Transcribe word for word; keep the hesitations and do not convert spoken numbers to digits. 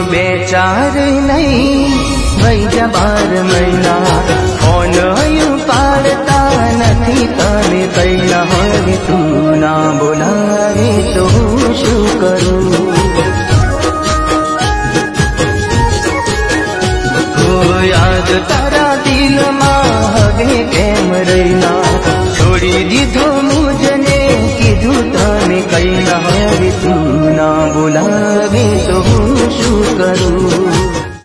बे चार नहीं वैजा बार महीना फोन पाड़ता नहीं तने कैला हवे तू ना बोलावे तो शू करूं याद तारा दिल में हवे केम रहीना छोड़ी दीधो मुझने कीधु तने कैला हवे तू ना बोलावे तो शू करूं।